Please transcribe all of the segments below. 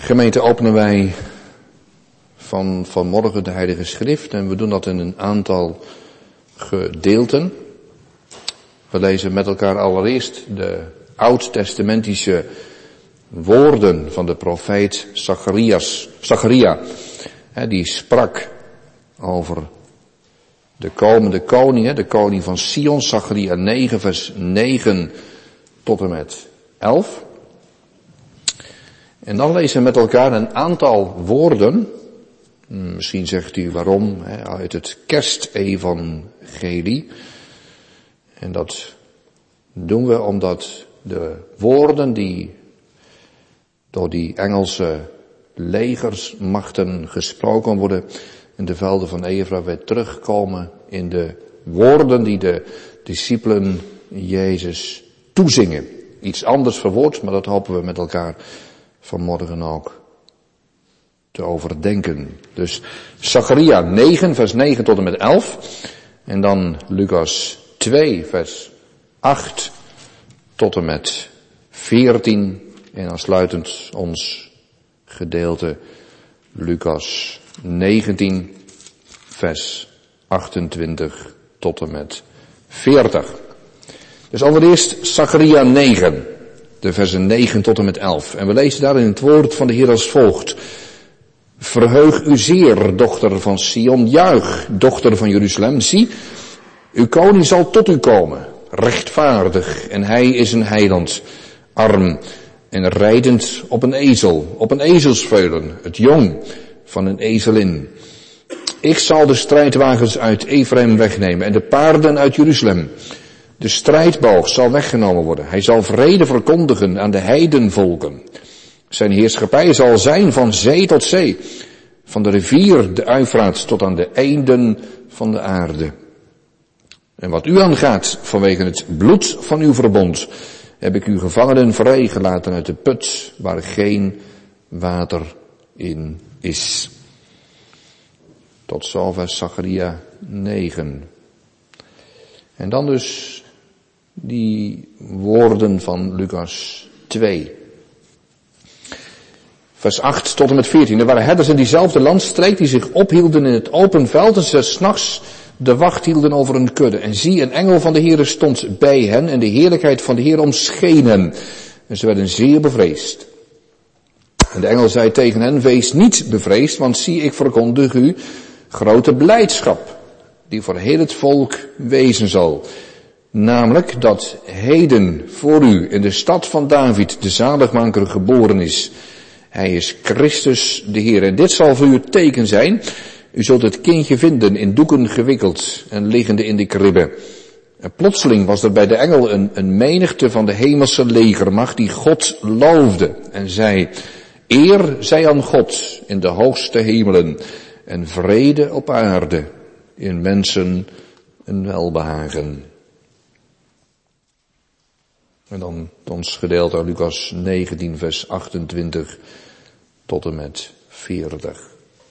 Gemeente, openen wij vanmorgen de Heilige Schrift en we doen dat in een aantal gedeelten. We lezen met elkaar allereerst de oud-testamentische woorden van de profeet Zacharia. Die sprak over de komende koning, de koning van Sion, Zacharia 9 vers 9 tot en met 11. En dan lezen we met elkaar een aantal woorden, misschien zegt u waarom, uit het kerstevangelie. En dat doen we omdat de woorden die door die Engelse legersmachten gesproken worden in de velden van Evra weer terugkomen in de woorden die de discipelen Jezus toezingen. Iets anders verwoord, maar dat hopen we met elkaar vanmorgen ook te overdenken. Dus Zacharia 9 vers 9 tot en met 11 en dan Lucas 2 vers 8 tot en met 14 en aansluitend ons gedeelte Lucas 19 vers 28 tot en met 40. Dus allereerst Zacharia 9, de versen 9 tot en met 11. En we lezen daarin het woord van de Heer als volgt. Verheug u zeer, dochter van Sion, juich, dochter van Jeruzalem. Zie, uw koning zal tot u komen, rechtvaardig, en hij is een heiland, arm en rijdend op een ezelsveulen, het jong van een ezelin. Ik zal de strijdwagens uit Ephraim wegnemen en de paarden uit Jeruzalem. De strijdboog zal weggenomen worden. Hij zal vrede verkondigen aan de heidenvolken. Zijn heerschappij zal zijn van zee tot zee, van de rivier de Uifraat tot aan de einden van de aarde. En wat u aangaat, vanwege het bloed van uw verbond, heb ik uw gevangenen vrijgelaten uit de put, waar geen water in is. Tot zover Zacharia 9. En dan dus die woorden van Lucas 2. Vers 8 tot en met 14. Er waren herders in diezelfde landstreek die zich ophielden in het open veld en ze 's nachts de wacht hielden over een kudde. En zie, een engel van de Heere stond bij hen en de heerlijkheid van de Heer omscheen hen. En ze werden zeer bevreesd. En de engel zei tegen hen, wees niet bevreesd, want zie, ik verkondig u grote blijdschap, die voor heel het volk wezen zal. Namelijk dat heden voor u in de stad van David de zaligmaker geboren is. Hij is Christus de Heer. En dit zal voor u het teken zijn. U zult het kindje vinden in doeken gewikkeld en liggende in de kribbe. En plotseling was er bij de engel een menigte van de hemelse legermacht die God loofde en zei, eer zij aan God in de hoogste hemelen en vrede op aarde in mensen een welbehagen. En dan ons gedeelte Lucas 19 vers 28 tot en met 40.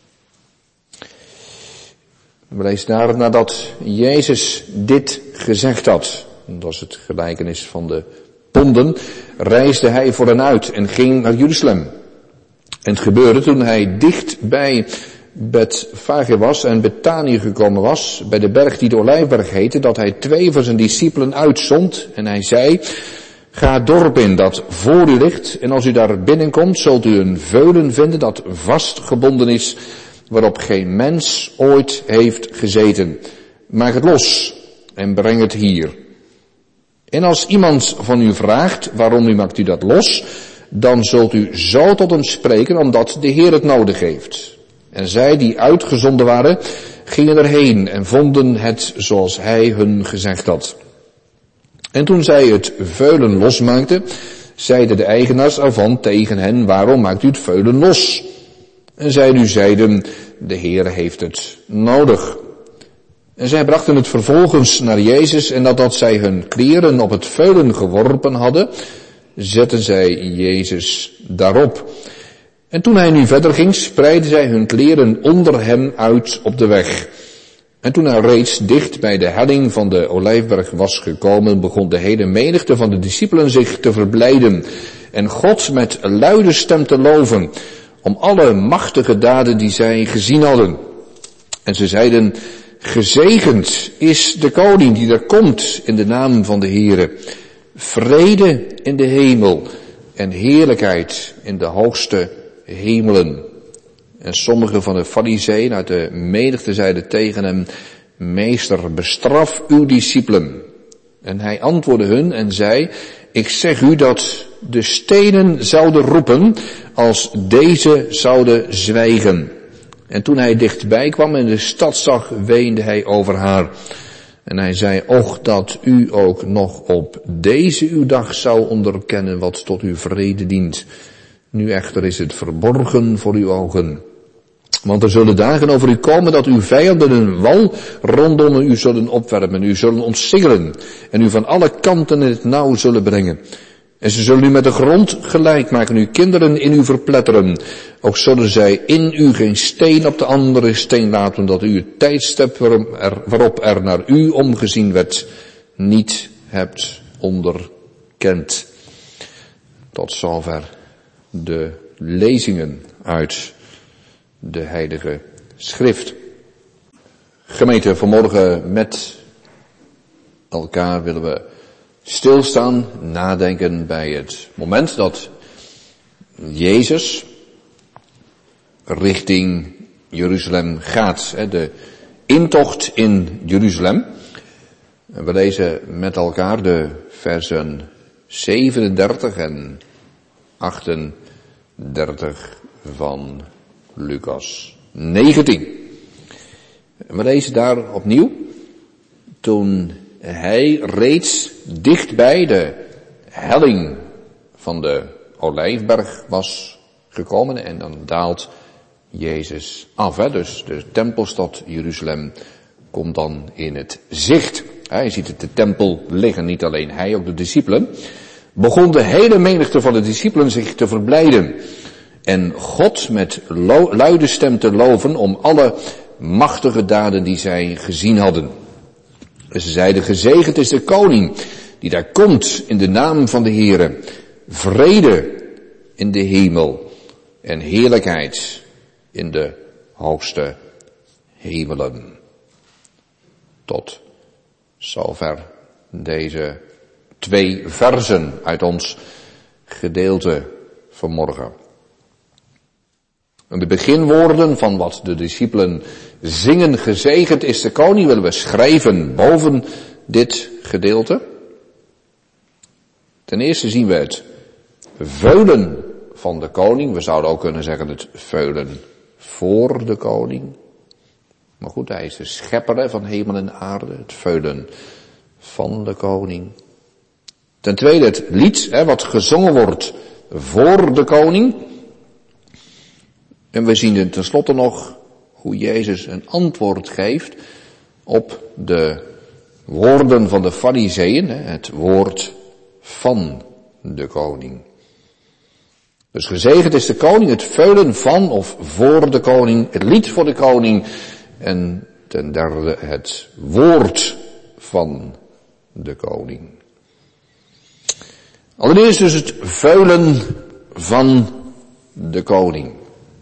We lezen daar nadat Jezus dit gezegd had, dat is het gelijkenis van de ponden, reisde hij voor hen uit en ging naar Jeruzalem. En het gebeurde toen hij dicht bij Betfage was en Betanië gekomen was, bij de berg die de Olijfberg heette, dat hij 2 van zijn discipelen uitzond en hij zei, ga het dorp in dat voor u ligt en als u daar binnenkomt zult u een veulen vinden dat vastgebonden is, waarop geen mens ooit heeft gezeten. Maak het los en breng het hier. En als iemand van u vraagt, waarom maakt u dat los, dan zult u zo tot hem spreken, omdat de Heer het nodig heeft. En zij die uitgezonden waren, gingen erheen en vonden het zoals hij hun gezegd had. En toen zij het veulen losmaakten, zeiden de eigenaars ervan tegen hen, waarom maakt u het veulen los? En zij nu zeiden, de Heer heeft het nodig. En zij brachten het vervolgens naar Jezus en nadat zij hun kleren op het veulen geworpen hadden, zetten zij Jezus daarop. En toen hij nu verder ging, spreidden zij hun kleren onder hem uit op de weg. En toen hij reeds dicht bij de helling van de Olijfberg was gekomen, begon de hele menigte van de discipelen zich te verblijden en God met luide stem te loven, om alle machtige daden die zij gezien hadden. En ze zeiden, gezegend is de koning die er komt in de naam van de Heere. Vrede in de hemel en heerlijkheid in de hoogste hemelen. En sommige van de Farizeeën uit de menigte zeiden tegen hem, meester, bestraf uw discipelen. En hij antwoordde hun en zei, ik zeg u dat de stenen zouden roepen als deze zouden zwijgen. En toen hij dichtbij kwam en de stad zag, weende hij over haar. En hij zei, och dat u ook nog op deze uw dag zou onderkennen wat tot uw vrede dient. Nu echter is het verborgen voor uw ogen. Want er zullen dagen over u komen dat uw vijanden een wal rondom u zullen opwerpen, u zullen omsingelen en u van alle kanten in het nauw zullen brengen. En ze zullen u met de grond gelijk maken, uw kinderen in u verpletteren. Ook zullen zij in u geen steen op de andere steen laten, omdat u het tijdstip waarop er naar u omgezien werd, niet hebt onderkend. Tot zover de lezingen uit de Heilige Schrift. Gemeente, vanmorgen met elkaar willen we stilstaan, nadenken bij het moment dat Jezus richting Jeruzalem gaat. De intocht in Jeruzalem. En we lezen met elkaar de versen 37 en 38 van Lucas 19. We lezen daar opnieuw. Toen hij reeds dichtbij de helling van de Olijfberg was gekomen en dan daalt Jezus af. Dus de tempelstad Jeruzalem komt dan in het zicht. Hij ziet het de tempel liggen, niet alleen hij, ook de discipelen. Begon de hele menigte van de discipelen zich te verblijden en God met luide stem te loven om alle machtige daden die zij gezien hadden. Ze zeiden, gezegend is de koning die daar komt in de naam van de Heere. Vrede in de hemel en heerlijkheid in de hoogste hemelen. Tot zover deze 2 versen uit ons gedeelte vanmorgen. En de beginwoorden van wat de discipelen zingen, gezegend is de koning, willen we schrijven boven dit gedeelte. Ten eerste zien we het veulen van de koning. We zouden ook kunnen zeggen het veulen voor de koning. Maar goed, hij is de schepper van hemel en aarde. Het veulen van de koning. Ten tweede het lied wat gezongen wordt voor de koning. En we zien tenslotte nog hoe Jezus een antwoord geeft op de woorden van de Farizeeën, het woord van de koning. Dus gezegend is de koning, het veulen van of voor de koning, het lied voor de koning en ten derde het woord van de koning. Allereerst dus het veulen van de koning.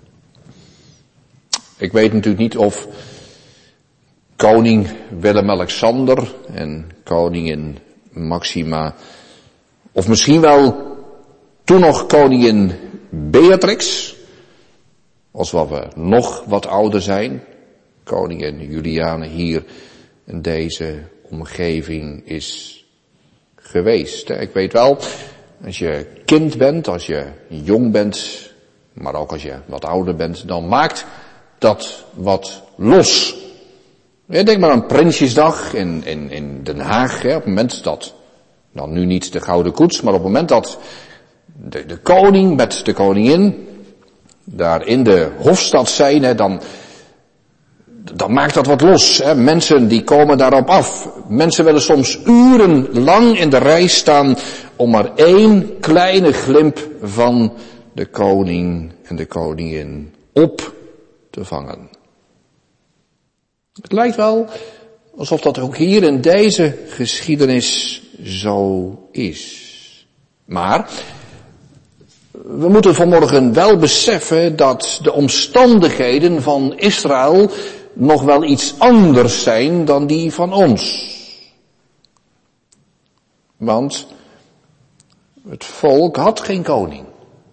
Ik weet natuurlijk niet of koning Willem-Alexander en koningin Maxima, of misschien wel toen nog koningin Beatrix, als we nog wat ouder zijn, koningin Juliane hier in deze omgeving is geweest. Ik weet wel, als je kind bent, als je jong bent, maar ook als je wat ouder bent, dan maakt dat wat los. Ja, denk maar aan Prinsjesdag in Den Haag. Op het moment dat, dan nu niet de gouden koets, maar op het moment dat de koning met de koningin daar in de hofstad zijn, dan maakt dat wat los. Mensen die komen daarop af. Mensen willen soms urenlang in de rij staan om maar 1 kleine glimp van de koning en de koningin op te vangen. Het lijkt wel alsof dat ook hier in deze geschiedenis zo is. Maar We moeten vanmorgen wel beseffen dat de omstandigheden van Israël nog wel iets anders zijn dan die van ons. Want het volk had geen koning.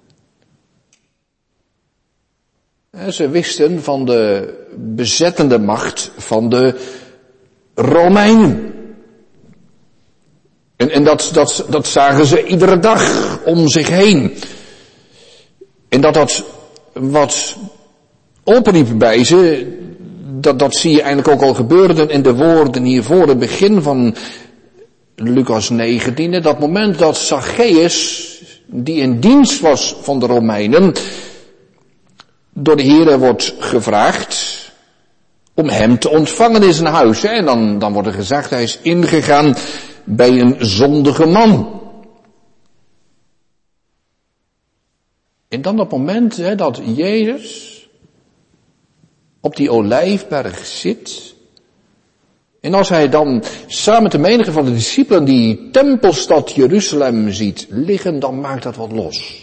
Ze wisten van de bezettende macht van de Romeinen. En dat zagen ze iedere dag om zich heen. En dat wat opriep bij ze, dat zie je eigenlijk ook al gebeuren in de woorden hiervoor, het begin van Lucas 19, dat moment dat Zacchaeus, die in dienst was van de Romeinen, door de Heere wordt gevraagd om hem te ontvangen in zijn huis. En dan wordt er gezegd, hij is ingegaan bij een zondige man. En dan dat moment dat Jezus op die olijfberg zit. En als hij dan samen met de menigte van de discipelen die tempelstad Jeruzalem ziet liggen, dan maakt dat wat los.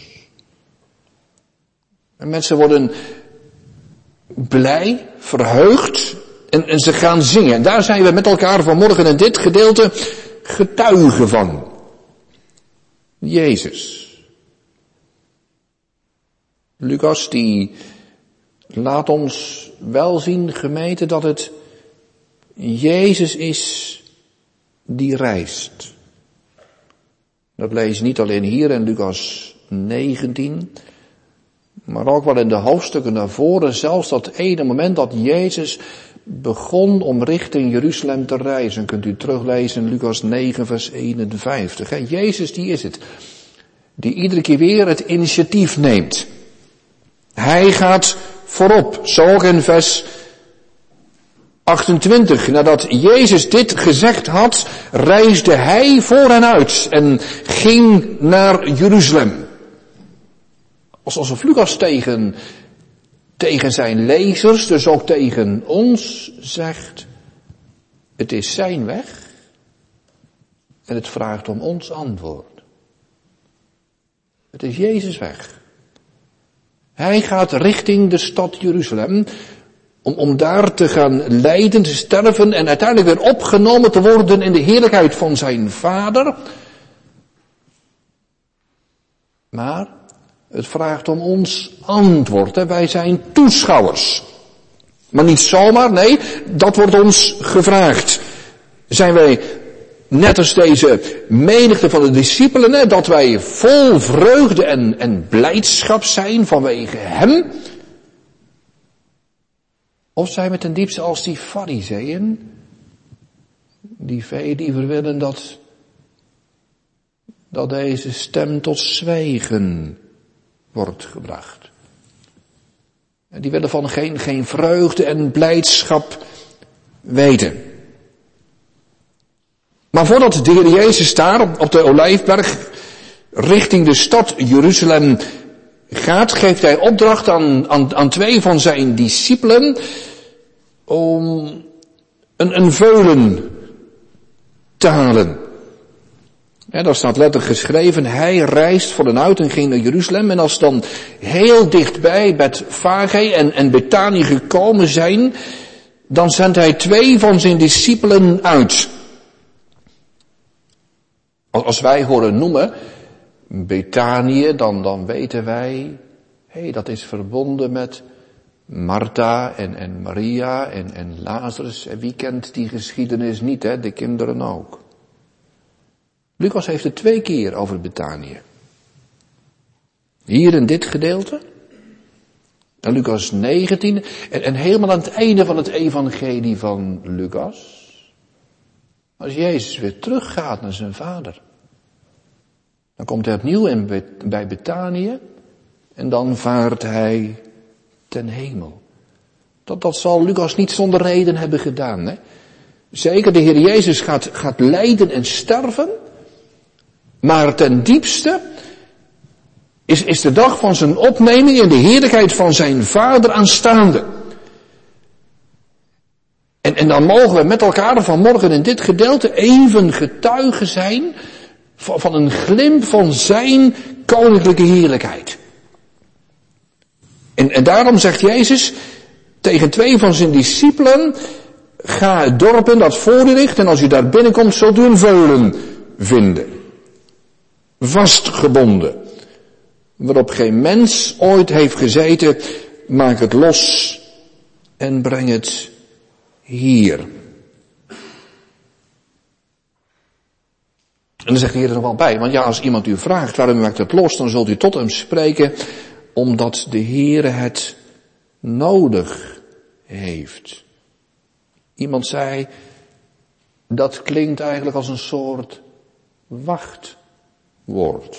En mensen worden blij, verheugd en ze gaan zingen. En daar zijn we met elkaar vanmorgen in dit gedeelte getuigen van. Jezus. Lucas die laat ons wel zien, gemeente, dat het Jezus is die reist. Dat lees je niet alleen hier in Lucas 19, maar ook wel in de hoofdstukken naar voren, zelfs dat ene moment dat Jezus begon om richting Jeruzalem te reizen. Kunt u teruglezen in Lucas 9 vers 51. Jezus die is het, die iedere keer weer het initiatief neemt. Hij gaat voorop, zo ook in vers 28. Nadat Jezus dit gezegd had, reisde hij voor hen uit en ging naar Jeruzalem. Alsof Lucas tegen zijn lezers, dus ook tegen ons, zegt, het is zijn weg en het vraagt om ons antwoord. Het is Jezus' weg. Hij gaat richting de stad Jeruzalem om daar te gaan lijden, te sterven en uiteindelijk weer opgenomen te worden in de heerlijkheid van zijn Vader. Maar het vraagt om ons antwoord. Wij zijn toeschouwers. Maar niet zomaar, nee, dat wordt ons gevraagd. Zijn wij net als deze menigte van de discipelen, dat wij vol vreugde en blijdschap zijn vanwege hem? Of zijn we ten diepste als die Farizeeën, die veel liever willen dat deze stem tot zwijgen wordt gebracht. En die willen van geen vreugde en blijdschap weten. Maar voordat de Heer Jezus daar op de Olijfberg richting de stad Jeruzalem gaat, geeft hij opdracht aan twee van zijn discipelen om een veulen te halen. Ja, daar staat letterlijk geschreven, hij reist voor hen uit en ging naar Jeruzalem. En als ze dan heel dichtbij Betfage en Betanië gekomen zijn, dan zendt hij twee van zijn discipelen uit. Als wij horen noemen Betanië, dan weten wij, dat is verbonden met Martha en Maria en Lazarus. En wie kent die geschiedenis niet, de kinderen ook. Lucas heeft het 2 keer over Betanië. Hier in dit gedeelte. En Lucas 19. En helemaal aan het einde van het evangelie van Lucas. Als Jezus weer teruggaat naar zijn Vader. Dan komt hij opnieuw bij Betanië. En dan vaart hij ten hemel. Dat zal Lucas niet zonder reden hebben gedaan. Hè? Zeker, de Heer Jezus gaat lijden en sterven. Maar ten diepste is de dag van zijn opneming in de heerlijkheid van zijn Vader aanstaande. En dan mogen we met elkaar vanmorgen in dit gedeelte even getuigen zijn van een glimp van zijn koninklijke heerlijkheid. En daarom zegt Jezus tegen 2 van zijn discipelen, ga het dorp in dat voor u ligt en als u daar binnenkomt zult u een veulen vinden. Vastgebonden. Waarop geen mens ooit heeft gezeten, maak het los en breng het hier. En dan zegt de Heer er nog wel bij, want ja, als iemand u vraagt waarom u maakt het los, dan zult u tot hem spreken, omdat de Heer het nodig heeft. Iemand zei, dat klinkt eigenlijk als een soort wachtwoord.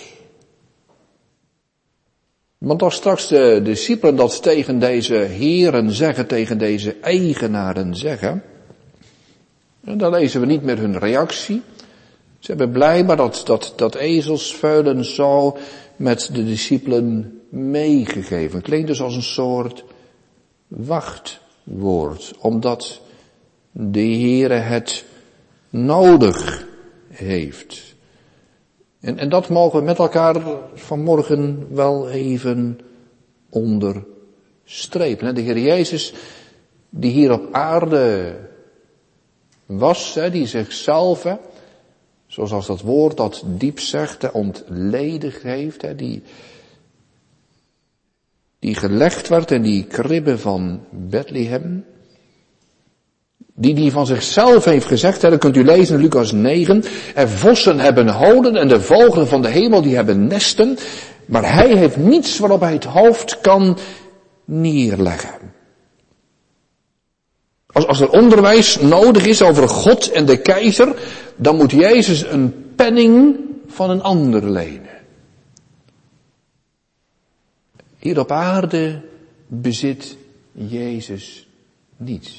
Want als straks de discipelen dat tegen deze heren zeggen, tegen deze eigenaren zeggen, dan lezen we niet meer hun reactie. Ze hebben blijkbaar dat ezelsveulen zo met de discipelen meegegeven. Klinkt dus als een soort wachtwoord, omdat de Heere het nodig heeft. En dat mogen we met elkaar vanmorgen wel even onderstrepen. De Heer Jezus, die hier op aarde was, die zichzelf, zoals dat woord dat diep zegt, ontledigd heeft, die gelegd werd in die kribbe van Bethlehem, die van zichzelf heeft gezegd, dat kunt u lezen in Lucas 9, en vossen hebben holen en de vogelen van de hemel die hebben nesten, maar hij heeft niets waarop hij het hoofd kan neerleggen. Als er onderwijs nodig is over God en de keizer, dan moet Jezus een penning van een ander lenen. Hier op aarde bezit Jezus niets.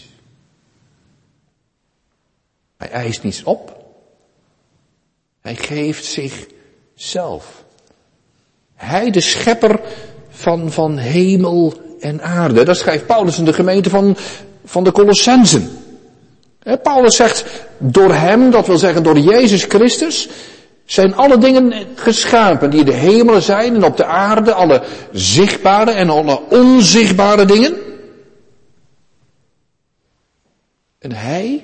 Hij eist niets op. Hij geeft zichzelf. Hij, de schepper van hemel en aarde. Dat schrijft Paulus in de gemeente van de Colossensen. Paulus zegt, door hem, dat wil zeggen door Jezus Christus, zijn alle dingen geschapen die in de hemelen zijn en op de aarde, alle zichtbare en alle onzichtbare dingen. En hij,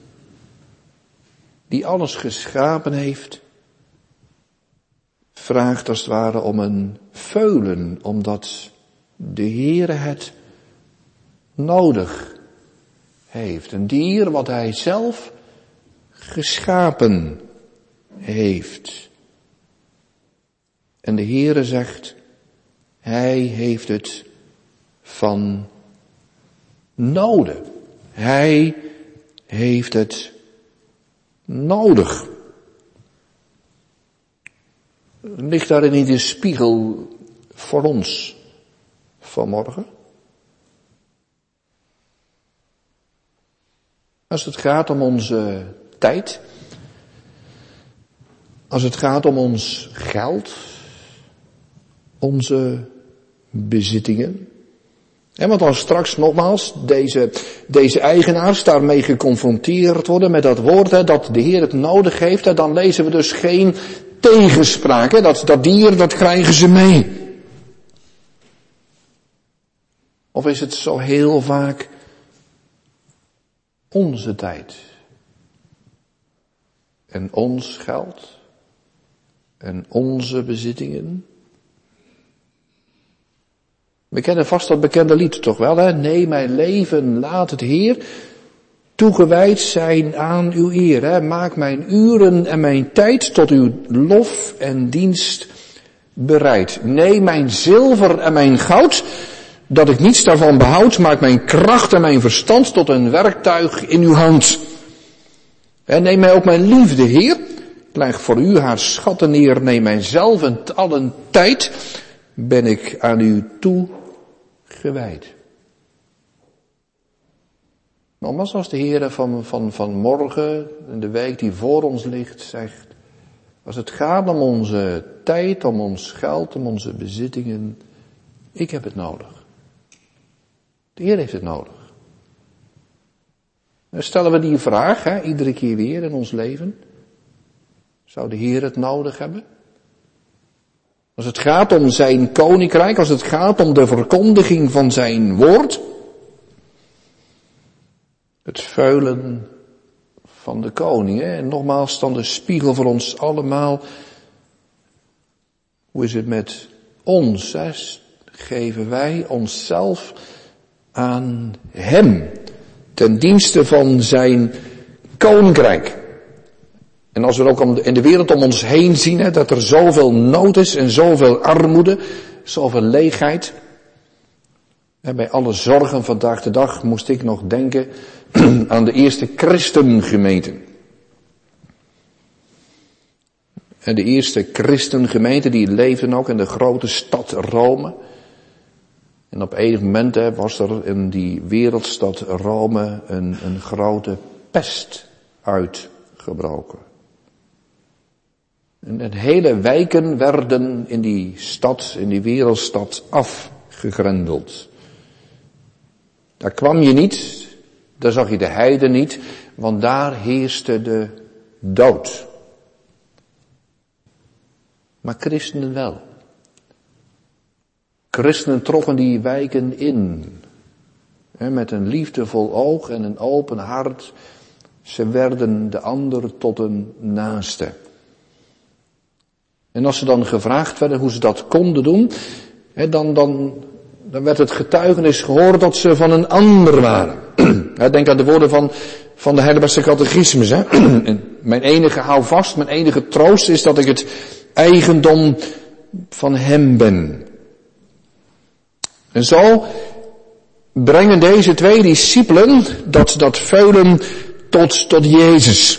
die alles geschapen heeft, vraagt als het ware om een veulen, omdat de Heere het nodig heeft. Een dier wat hij zelf geschapen heeft. En de Heere zegt, hij heeft het van noden. Hij heeft het nodig. Ligt daarin niet een spiegel voor ons vanmorgen? Als het gaat om onze tijd, als het gaat om ons geld, onze bezittingen. En want als straks nogmaals deze eigenaars daarmee geconfronteerd worden met dat woord, dat de Heer het nodig heeft, dan lezen we dus geen tegenspraak. Dat dier, dat krijgen ze mee. Of is het zo heel vaak onze tijd en ons geld en onze bezittingen? We kennen vast dat bekende lied toch wel, hè? Nee, mijn leven laat het Heer toegewijd zijn aan uw eer. Hè? Maak mijn uren en mijn tijd tot uw lof en dienst bereid. Nee, mijn zilver en mijn goud, dat ik niets daarvan behoud, maak mijn kracht en mijn verstand tot een werktuig in uw hand. En neem mij ook mijn liefde, Heer. Ik leg voor u haar schatten neer. Neem mijzelf en allen tijd ben ik aan u toegewijd. Nogmaals, als de Heer van morgen, in de week die voor ons ligt, zegt, als het gaat om onze tijd, om ons geld, om onze bezittingen, ik heb het nodig. De Heer heeft het nodig. Dan stellen we die vraag, iedere keer weer in ons leven. Zou de Heer het nodig hebben? Als het gaat om zijn koninkrijk, als het gaat om de verkondiging van zijn woord. Het veulen van de koning. Hè? En nogmaals dan de spiegel voor ons allemaal. Hoe is het met ons? Hè? Geven wij onszelf aan hem. Ten dienste van zijn koninkrijk. En als we ook in de wereld om ons heen zien, hè, dat er zoveel nood is en zoveel armoede, zoveel leegheid. En bij alle zorgen vandaag de dag moest ik nog denken aan de eerste christengemeente. En de eerste christengemeente die leefden ook in de grote stad Rome. En op een moment was er in die wereldstad Rome een grote pest uitgebroken. En hele wijken werden in die stad, in die wereldstad afgegrendeld. Daar kwam je niet, daar zag je de heiden niet, want daar heerste de dood. Maar christenen wel. Christenen trokken die wijken in. Met een liefdevol oog en een open hart. Ze werden de ander tot een naaste. En als ze dan gevraagd werden hoe ze dat konden doen, dan werd het getuigenis gehoord dat ze van een ander waren. Denk aan de woorden van de Heidelbergse catechismus. Mijn enige houvast, mijn enige troost is dat ik het eigendom van hem ben. En zo brengen deze twee discipelen dat veulen tot Jezus.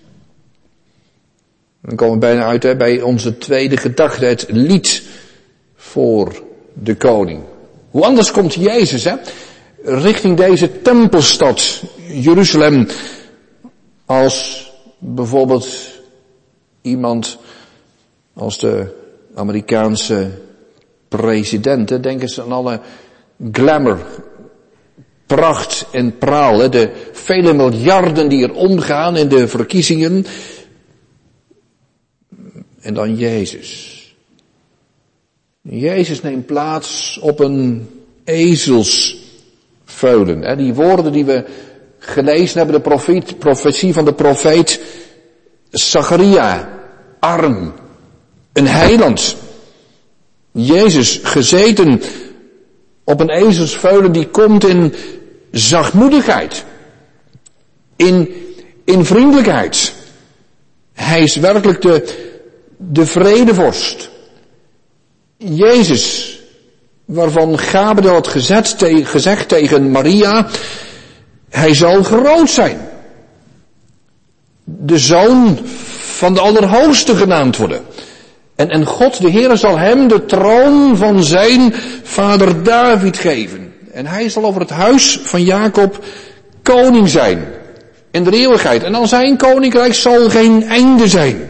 Dan komen we bijna uit bij onze tweede gedachte, het lied voor de koning. Hoe anders komt Jezus richting deze tempelstad Jeruzalem als bijvoorbeeld iemand als de Amerikaanse president. Denken ze aan alle glamour, pracht en praal. De vele miljarden die er omgaan in de verkiezingen. En dan Jezus. Jezus neemt plaats op een ezelsveulen. Die woorden die we gelezen hebben, de profetie van de profeet Zacharia. Arm. Een heiland. Jezus gezeten op een ezelsveulen die komt in zachtmoedigheid. In vriendelijkheid. Hij is werkelijk de vredevorst. Jezus, waarvan Gabriel had gezegd tegen Maria, hij zal groot zijn. De zoon van de Allerhoogste genaamd worden. En God, de Heere, zal hem de troon van zijn vader David geven. En hij zal over het huis van Jacob koning zijn. In de eeuwigheid. En aan zijn koninkrijk zal geen einde zijn.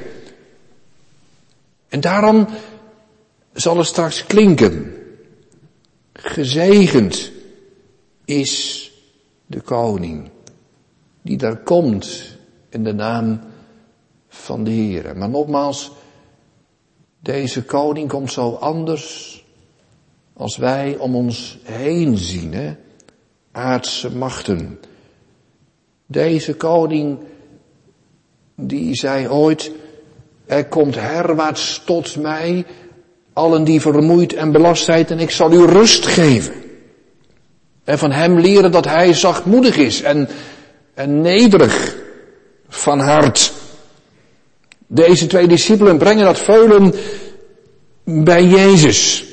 En daarom zal het straks klinken. Gezegend is de koning. Die daar komt in de naam van de Heere. Maar nogmaals, deze koning komt zo anders als wij om ons heen zien. Aardse machten. Deze koning, die zei ooit, er komt herwaarts tot mij, allen die vermoeid en belast zijn, en ik zal u rust geven. En van hem leren dat hij zachtmoedig is en nederig van hart. Deze twee discipelen brengen dat veulen bij Jezus.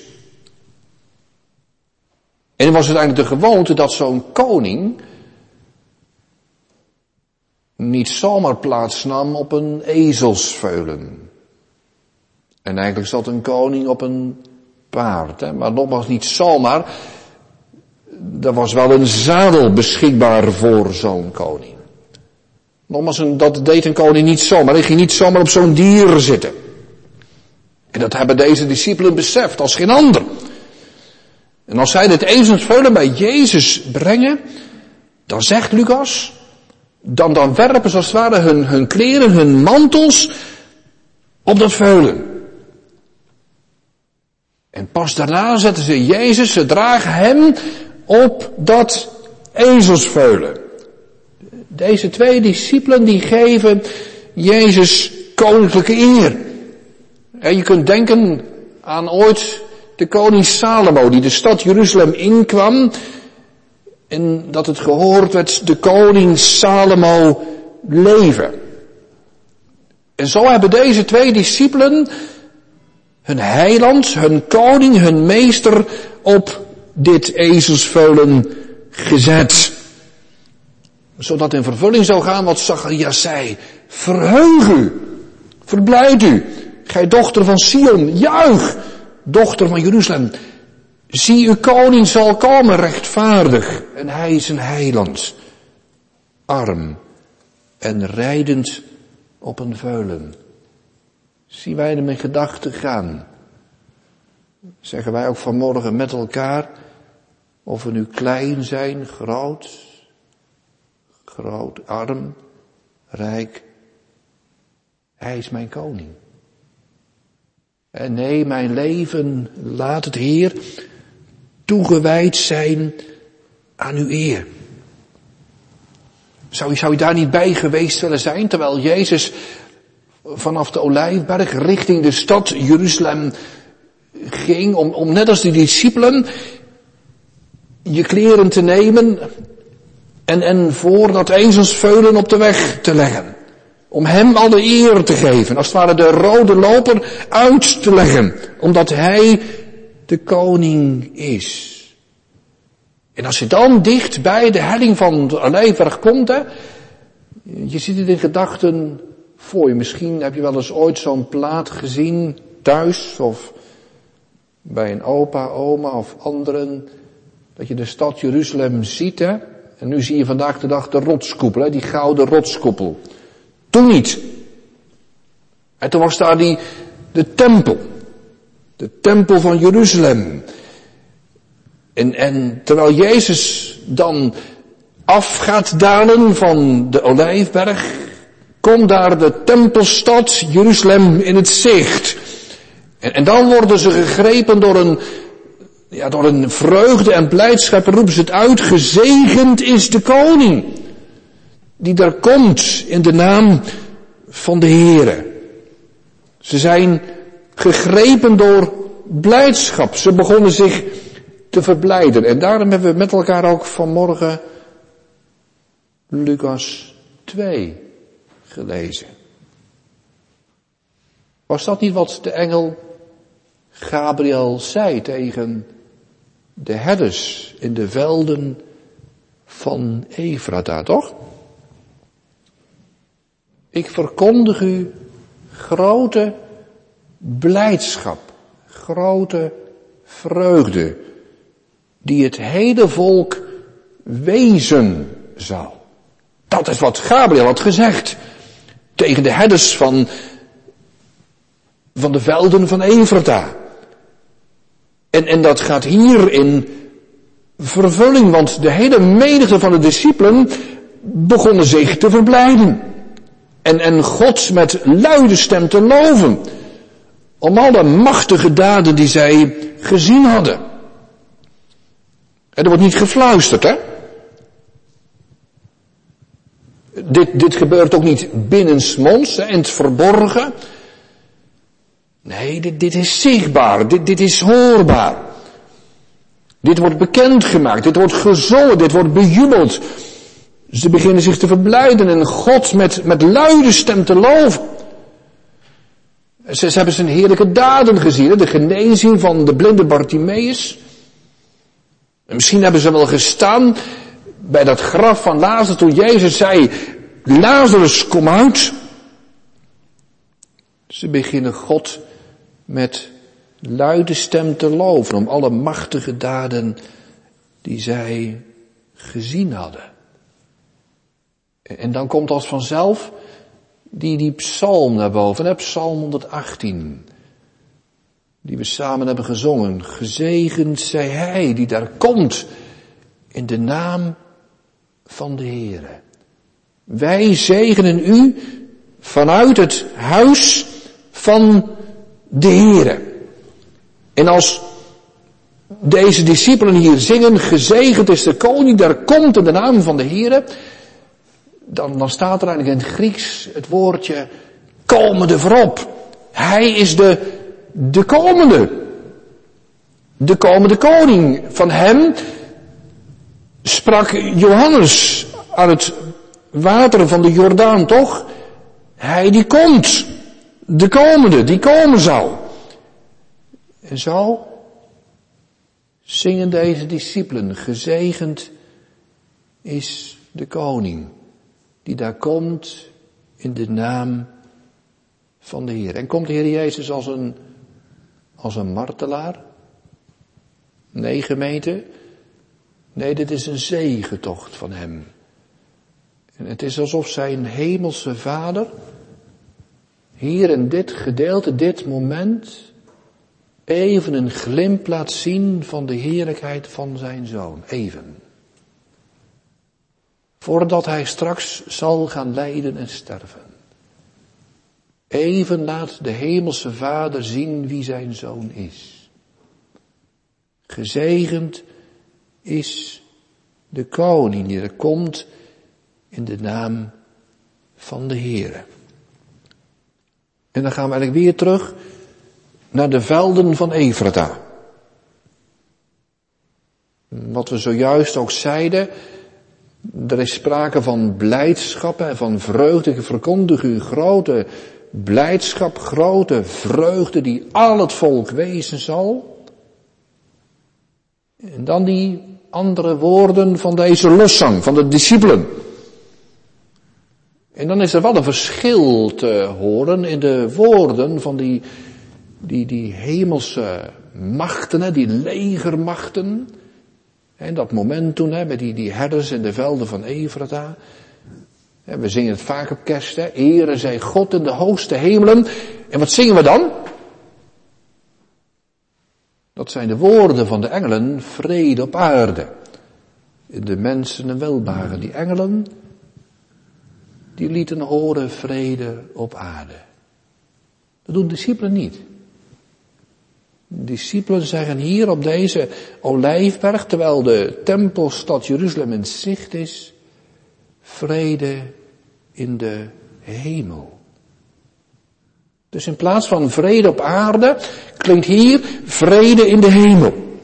En was het eigenlijk de gewoonte dat zo'n koning niet zomaar plaatsnam op een ezelsveulen. En eigenlijk zat een koning op een paard. Maar nogmaals niet zomaar. Er was wel een zadel beschikbaar voor zo'n koning. Nogmaals, dat deed een koning niet zomaar. Hij ging niet zomaar op zo'n dier zitten. En dat hebben deze discipelen beseft als geen ander. En als zij dit ezelsveulen bij Jezus brengen, dan zegt Lucas, dan werpen ze als het ware hun kleren, hun mantels op dat veulen. En pas daarna zetten ze Jezus, ze dragen hem op dat ezelsveulen. Deze 2 discipelen die geven Jezus koninklijke eer. En je kunt denken aan ooit de koning Salomo die de stad Jeruzalem inkwam. En dat het gehoord werd, de koning Salomo leven. En zo hebben deze 2 discipelen hun heiland, hun koning, hun meester op dit ezelsveulen gezet. Zodat in vervulling zou gaan wat Zacharias zei. Verheug u, verblijd u, gij dochter van Sion, juich, dochter van Jeruzalem. Zie, uw koning zal komen rechtvaardig en hij is een heiland, arm en rijdend op een veulen. Zien wij hem in gedachten gaan. Zeggen wij ook vanmorgen met elkaar, of we nu klein zijn, groot, arm, rijk. Hij is mijn koning. En nee, mijn leven laat het Heer toegewijd zijn aan uw eer. Zou je daar niet bij geweest willen zijn, terwijl Jezus vanaf de Olijfberg richting de stad Jeruzalem ging, om net als de discipelen je kleren te nemen en voor dat ezelsveulen op de weg te leggen. Om hem alle eer te geven, als het ware de rode loper uit te leggen, omdat hij de koning is. En als je dan dicht bij de helling van de Olijfberg komt, hè, je ziet het in gedachten voor je. Misschien heb je wel eens ooit zo'n plaat gezien thuis of bij een opa, oma of anderen, dat je de stad Jeruzalem ziet, hè. En nu zie je vandaag de dag de rotskoepel, hè, die gouden rotskoepel. Toen niet. En toen was daar de tempel van Jeruzalem. En terwijl Jezus dan af gaat dalen van de Olijfberg, komt daar de tempelstad Jeruzalem in het zicht. En dan worden ze gegrepen door een vreugde en blijdschap, roepen ze het uit, gezegend is de koning, die daar komt in de naam van de Heere. Ze zijn gegrepen door blijdschap, ze begonnen zich te verblijden. En daarom hebben we met elkaar ook vanmorgen Lucas 2 gelezen. Was dat niet wat de engel Gabriel zei tegen de herders in de velden van Efrata, toch? Ik verkondig u grote blijdschap, grote vreugde, die het hele volk wezen zal. Dat is wat Gabriel had gezegd tegen de herders van de velden van Efrata. En dat gaat hier in vervulling, want de hele menigte van de discipelen begonnen zich te verblijden. En God met luide stem te loven, om al de machtige daden die zij gezien hadden. En er wordt niet gefluisterd, hè? Dit gebeurt ook niet binnensmonds, in het verborgen. Nee, dit is zichtbaar, dit is hoorbaar. Dit wordt bekendgemaakt, dit wordt gezongen, dit wordt bejubeld. Ze beginnen zich te verblijden en God met luide stem te loven. Ze hebben zijn heerlijke daden gezien, de genezing van de blinde Bartimaeus. En misschien hebben ze wel gestaan bij dat graf van Lazarus toen Jezus zei, Lazarus, kom uit. Ze beginnen God met luide stem te loven om alle machtige daden die zij gezien hadden. En dan komt als vanzelf die psalm naar boven, psalm 118, die we samen hebben gezongen. Gezegend zij hij die daar komt in de naam van de Heere. Wij zegenen u vanuit het huis van de Heere. En als deze discipelen hier zingen, gezegend is de koning, daar komt in de naam van de Heere, dan staat er eigenlijk in het Grieks het woordje komende voorop. Hij is de komende. De komende koning. Van hem sprak Johannes aan het water van de Jordaan, toch? Hij die komt. De komende, die komen zal. En zo zingen deze discipelen, gezegend is de koning, die daar komt in de naam van de Heer. En komt de Heer Jezus als een martelaar? Nee, gemeente. Nee, dit is een zegentocht van hem. En het is alsof zijn hemelse Vader hier in dit gedeelte, dit moment, even een glimp laat zien van de heerlijkheid van zijn Zoon. Even. Voordat hij straks zal gaan lijden en sterven. Even laat de hemelse Vader zien wie zijn Zoon is. Gezegend is de koning die er komt in de naam van de Heere. En dan gaan we eigenlijk weer terug naar de velden van Efrata. Wat we zojuist ook zeiden, er is sprake van blijdschap en van vreugde. Ik verkondig u grote blijdschap, grote vreugde die al het volk wezen zal. En dan die andere woorden van deze loszang, van de discipelen. En dan is er wel een verschil te horen in de woorden van die hemelse machten, die legermachten. En dat moment toen, met die herders in de velden van Efrata. We zingen het vaak op kerst, Ere zij God in de hoogste hemelen. En wat zingen we dan? Dat zijn de woorden van de engelen, vrede op aarde. De mensen een welbehagen. Die engelen, die lieten horen vrede op aarde. Dat doen discipelen niet. Discipelen zeggen hier op deze olijfberg, terwijl de tempelstad Jeruzalem in zicht is, vrede in de hemel. Dus in plaats van vrede op aarde, klinkt hier vrede in de hemel.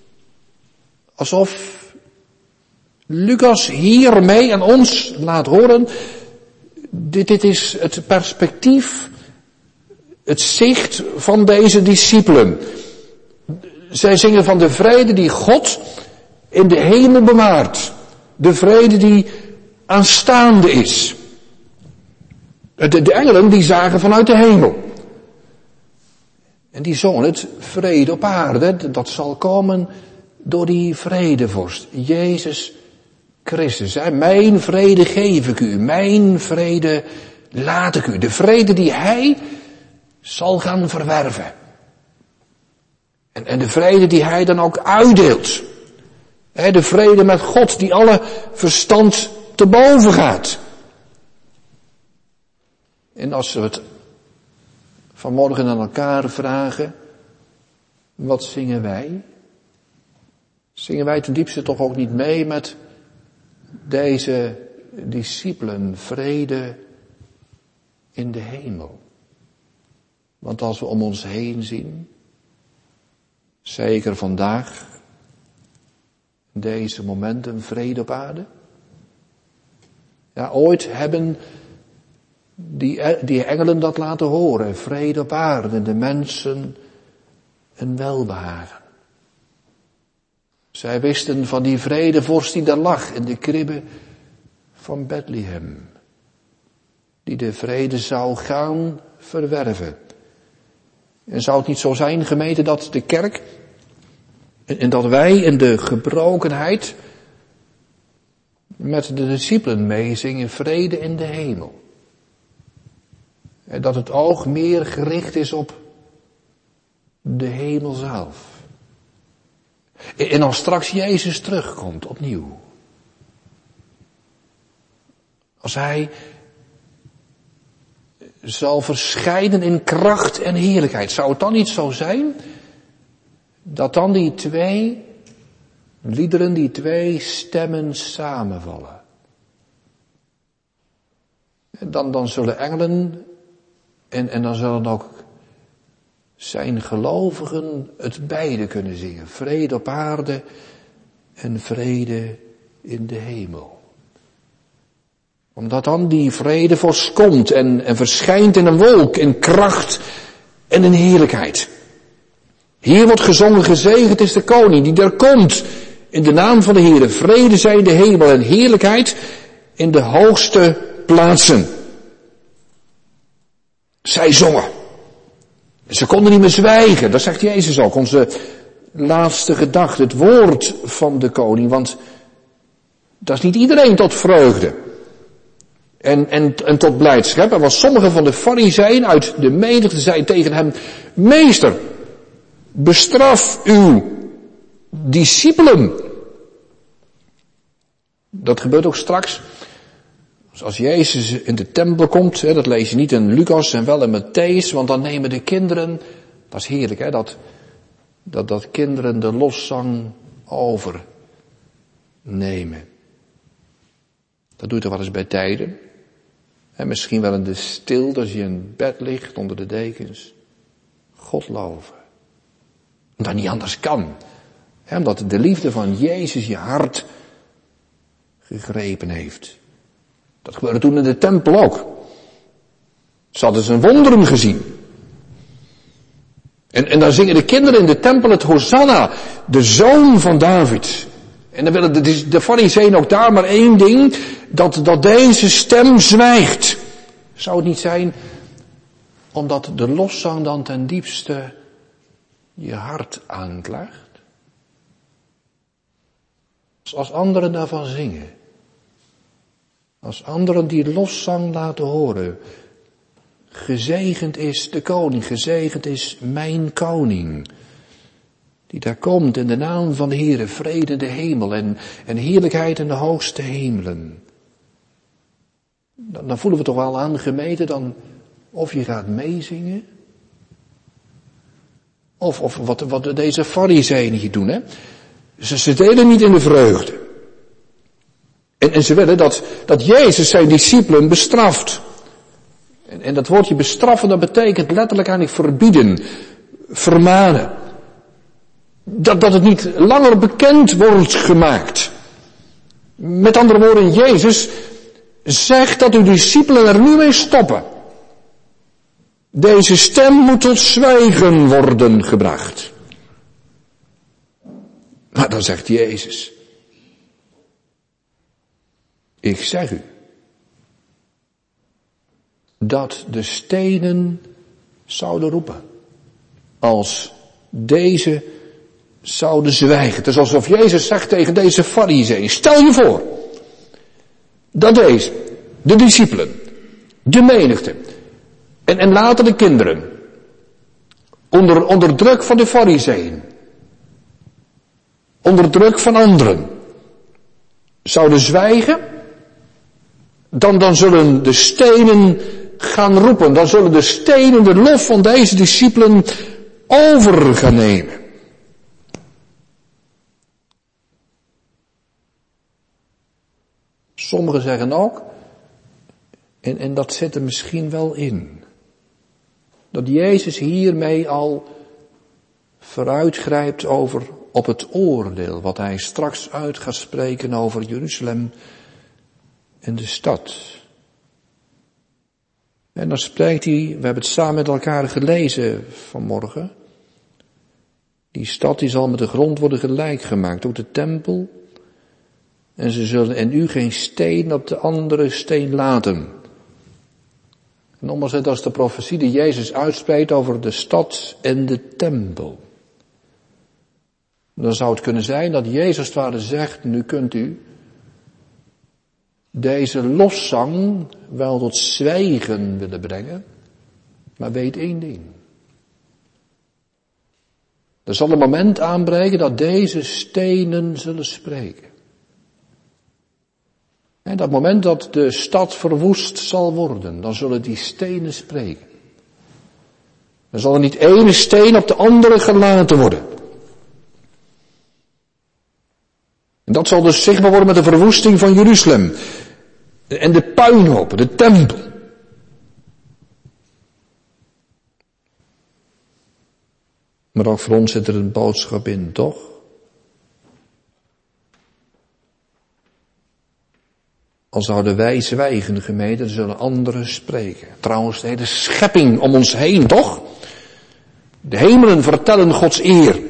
Alsof Lucas hiermee aan ons laat horen, dit is het perspectief, het zicht van deze discipelen. Zij zingen van de vrede die God in de hemel bewaart. De vrede die aanstaande is. De engelen die zagen vanuit de hemel. En die zongen het vrede op aarde. Dat zal komen door die vredevorst. Jezus Christus. Mijn vrede geef ik u. Mijn vrede laat ik u. De vrede die hij zal gaan verwerven. En de vrede die hij dan ook uitdeelt. De vrede met God die alle verstand te boven gaat. En als we het vanmorgen aan elkaar vragen, wat zingen wij? Zingen wij ten diepste toch ook niet mee met deze discipelen, vrede in de hemel? Want als we om ons heen zien, zeker vandaag, deze momenten vrede op aarde. Ja, ooit hebben die engelen dat laten horen, vrede op aarde, de mensen een welbehagen. Zij wisten van die vredevorst die daar lag in de kribbe van Bethlehem, die de vrede zou gaan verwerven. En zou het niet zo zijn, gemeente, dat de kerk en dat wij in de gebrokenheid met de discipelen meezingen vrede in de hemel. En dat het oog meer gericht is op de hemel zelf. En als straks Jezus terugkomt opnieuw. Als hij zal verschijnen in kracht en heerlijkheid. Zou het dan niet zo zijn dat dan die twee liederen, die twee stemmen samenvallen. En dan zullen engelen en dan zullen ook zijn gelovigen het beide kunnen zingen. Vrede op aarde en vrede in de hemel. Omdat dan die vrede voorskomt en verschijnt in een wolk, in kracht en in heerlijkheid. Hier wordt gezongen, gezegend is de koning die er komt in de naam van de Heere. Vrede zij in de hemel en heerlijkheid in de hoogste plaatsen. Zij zongen. Ze konden niet meer zwijgen, dat zegt Jezus ook, onze laatste gedachte, het woord van de koning, want dat is niet iedereen tot vreugde en tot blijdschap. Er was sommige van de Farizeeën uit de menigte zeiden tegen hem, meester, bestraf uw discipelen. Dat gebeurt ook straks. Als Jezus in de tempel komt, dat lees je niet in Lucas en wel in Matthäus, want dan nemen de kinderen, dat is heerlijk hè, dat kinderen de loszang overnemen. Dat doe je toch wel eens bij tijden. En misschien wel in de stilte als je in bed ligt onder de dekens. God loven. Omdat niet anders kan. Omdat de liefde van Jezus je hart gegrepen heeft. Dat gebeurde toen in de tempel ook. Ze hadden zijn wonderen gezien. En dan zingen de kinderen in de tempel het Hosanna, de zoon van David. En dan willen de Farizeeën ook daar maar één ding, dat deze stem zwijgt. Zou het niet zijn, omdat de loszang dan ten diepste je hart aanklaagt? Als anderen daarvan zingen. Als anderen die loszang laten horen. Gezegend is de koning, gezegend is mijn koning. Die daar komt in de naam van de Heere, vrede in de hemel en heerlijkheid in de hoogste hemelen. Dan voelen we toch wel aan, gemeente, dan of je gaat meezingen. Of wat deze Farizeeën hier doen, hè. Ze delen niet in de vreugde. En ze willen dat Jezus zijn discipelen bestraft. En dat woordje bestraffen, dat betekent letterlijk eigenlijk verbieden, vermanen. Dat het niet langer bekend wordt gemaakt. Met andere woorden, Jezus zegt dat uw discipelen er nu mee stoppen. Deze stem moet tot zwijgen worden gebracht. Maar dan zegt Jezus, ik zeg u, dat de stenen zouden roepen, als deze zouden zwijgen. Het is alsof Jezus zegt tegen deze Farizeeën, stel je voor, dat deze, de discipelen, de menigte, en later de kinderen, onder druk van de Farizeeën, onder druk van anderen, zouden zwijgen, dan zullen de stenen gaan roepen. Dan zullen de stenen de lof van deze discipelen over gaan nemen. Sommigen zeggen ook, en dat zit er misschien wel in, dat Jezus hiermee al vooruitgrijpt op het oordeel wat hij straks uit gaat spreken over Jeruzalem en de stad. En dan spreekt hij, we hebben het samen met elkaar gelezen vanmorgen. Die stad die zal met de grond worden gelijk gemaakt, ook de tempel. En ze zullen en u geen steen op de andere steen laten. En nogmaals, dat is de profetie die Jezus uitspreekt over de stad en de tempel. Dan zou het kunnen zijn dat Jezus het ware zegt, nu kunt u deze loszang wel tot zwijgen willen brengen, maar weet één ding. Er zal een moment aanbreken dat deze stenen zullen spreken. En dat moment dat de stad verwoest zal worden, dan zullen die stenen spreken. Dan zal er niet ene steen op de andere gelaten worden. En dat zal dus zichtbaar worden met de verwoesting van Jeruzalem. En de puinhopen, de tempel. Maar ook voor ons zit er een boodschap in, toch? Al zouden wij zwijgen, gemeente, dan zullen anderen spreken. Trouwens, de hele schepping om ons heen, toch? De hemelen vertellen Gods eer.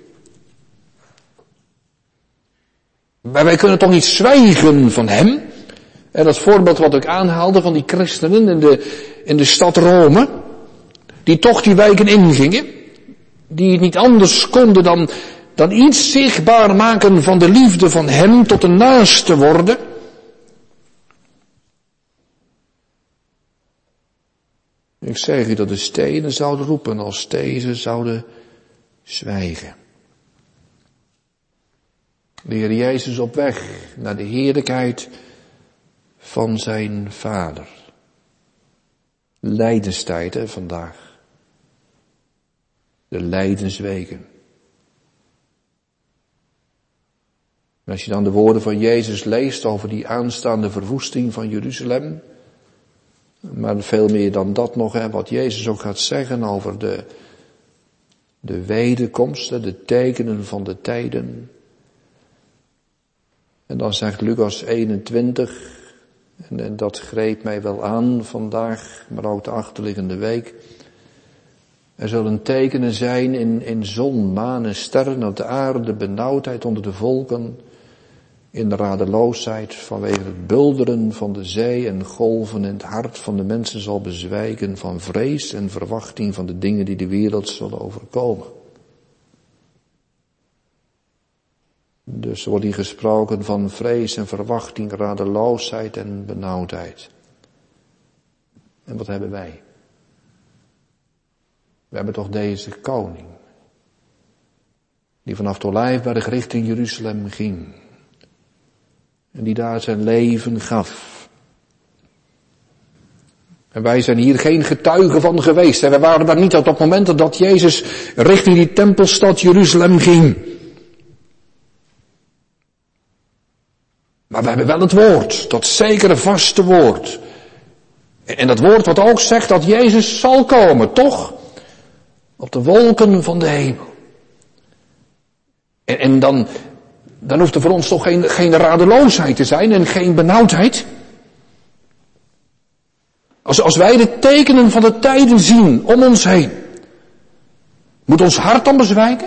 Maar wij kunnen toch niet zwijgen van Hem? En dat voorbeeld wat ik aanhaalde van die christenen in de stad Rome, die toch die wijken ingingen, die het niet anders konden dan iets zichtbaar maken van de liefde van Hem tot de naaste worden. Ik zeg u dat de stenen zouden roepen als deze zouden zwijgen. De Heer Jezus op weg naar de heerlijkheid van zijn Vader. Lijdenstijd, vandaag. De lijdensweken. En als je dan de woorden van Jezus leest over die aanstaande verwoesting van Jeruzalem, maar veel meer dan dat nog, wat Jezus ook gaat zeggen over de wederkomst, de tekenen van de tijden. En dan zegt Lucas 21, en dat greep mij wel aan vandaag, maar ook de achterliggende week. Er zullen tekenen zijn in zon, maan en sterren, op de aarde, benauwdheid onder de volken, in de radeloosheid vanwege het bulderen van de zee en golven, en het hart van de mensen zal bezwijken van vrees en verwachting van de dingen die de wereld zullen overkomen. Dus er wordt hier gesproken van vrees en verwachting, radeloosheid en benauwdheid. En wat hebben wij? We hebben toch deze koning, die vanaf de Olijfberg richting Jeruzalem ging. En die daar zijn leven gaf. En wij zijn hier geen getuigen van geweest. En wij waren daar niet op het moment dat Jezus richting die tempelstad Jeruzalem ging. Maar we hebben wel het woord, dat zekere vaste woord. En dat woord wat ook zegt dat Jezus zal komen, toch? Op de wolken van de hemel. En dan hoeft er voor ons toch geen radeloosheid te zijn en geen benauwdheid. Als wij de tekenen van de tijden zien om ons heen, moet ons hart dan bezwijken?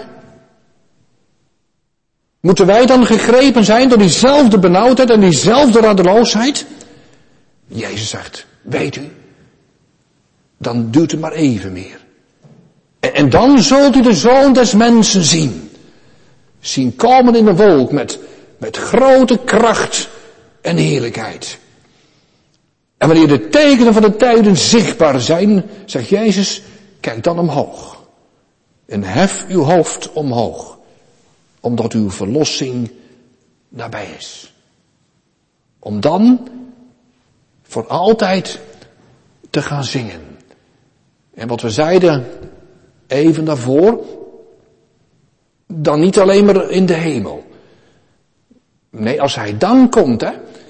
Moeten wij dan gegrepen zijn door diezelfde benauwdheid en diezelfde radeloosheid? Jezus zegt, weet u, dan duurt het maar even meer. En dan zult u de Zoon des Mensen zien komen in de wolk met grote kracht en heerlijkheid. En wanneer de tekenen van de tijden zichtbaar zijn, zegt Jezus, kijk dan omhoog. En hef uw hoofd omhoog, omdat uw verlossing nabij is. Om dan voor altijd te gaan zingen. En wat we zeiden even daarvoor, dan niet alleen maar in de hemel. Nee, als hij dan komt,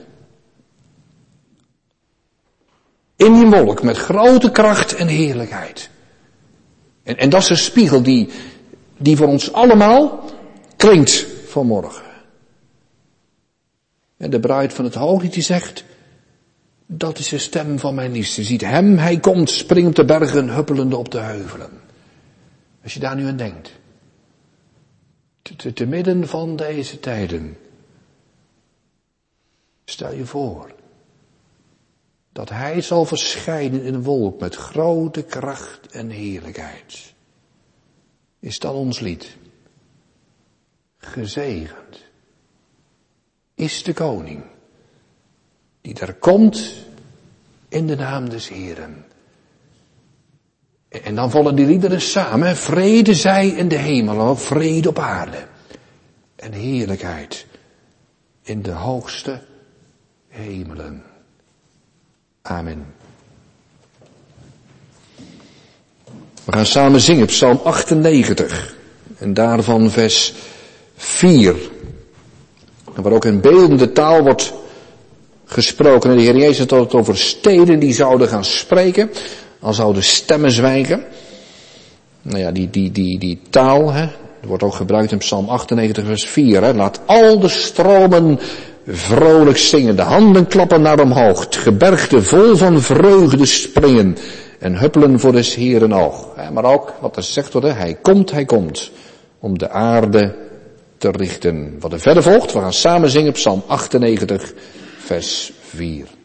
in die wolk met grote kracht en heerlijkheid. En dat is een spiegel die voor ons allemaal klinkt vanmorgen. En de bruid van het hooglied die zegt, dat is de stem van mijn liefste. Ziet hem, hij komt, springt op de bergen, huppelende op de heuvelen. Als je daar nu aan denkt. Te midden van deze tijden. Stel je voor. Dat hij zal verschijnen in een wolk met grote kracht en heerlijkheid. Is dan ons lied. Gezegend is de koning. Die er komt in de naam des Heeren. En dan vallen die liederen samen. Vrede zij in de hemel, vrede op aarde. En heerlijkheid in de hoogste hemelen. Amen. We gaan samen zingen Psalm 98. En daarvan vers 4. waar ook in beeldende taal wordt gesproken. En de Heer Jezus had het over steden die zouden gaan spreken, al zouden stemmen zwijgen. Nou ja, die taal, hè, wordt ook gebruikt in Psalm 98 vers 4. Hè. Laat al de stromen vrolijk zingen, de handen klappen naar omhoog, het gebergte vol van vreugde springen en huppelen voor des Heeren oog. Maar ook wat er zegt wordt, hij komt om de aarde te richten. Wat er verder volgt, we gaan samen zingen Psalm 98 vers 4.